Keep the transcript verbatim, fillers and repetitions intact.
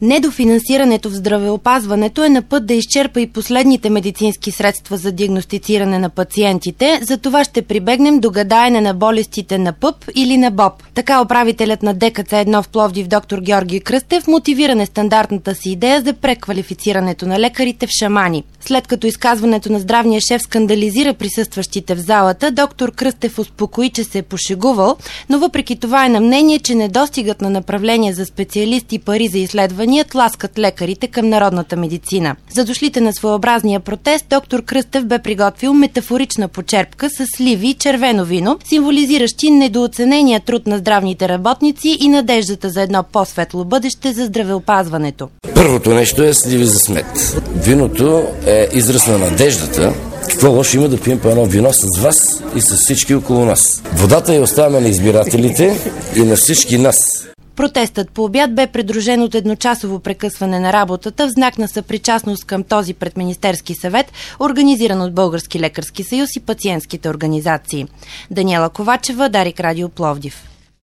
Недофинансирането в здравеопазването е на път да изчерпа и последните медицински средства за диагностициране на пациентите, за това ще прибегнем до гадаене на болестите на ПъП или на БОП. Така управителят на Д К Ц едно в Пловдив доктор Георги Кръстев мотивира нестандартната си идея за преквалифицирането на лекарите в шамани. След като изказването на здравния шеф скандализира присъстващите в залата, доктор Кръстев успокои, че се е пошегувал, но въпреки това е на мнение, че недостигът на направления за специалисти и пари за изследвания тласкат лекарите към народната медицина. За дошлите на своеобразния протест, доктор Кръстев бе приготвил метафорична почерпка с сливи и червено вино, символизиращи недооценения труд на здравните работници и надеждата за едно по-светло бъдеще за здравеопазването. Първото нещо е сливи за смет. Виното е израз на надеждата. Какво лошо има да пием по едно вино с вас и с всички около нас? Водата я оставяме на избирателите и на всички нас. Протестът по обяд бе придружен от едночасово прекъсване на работата в знак на съпричастност към този пред Министерски съвет, организиран от Български лекарски съюз и пациентските организации. Даниела Ковачева, Дарик Радио Пловдив.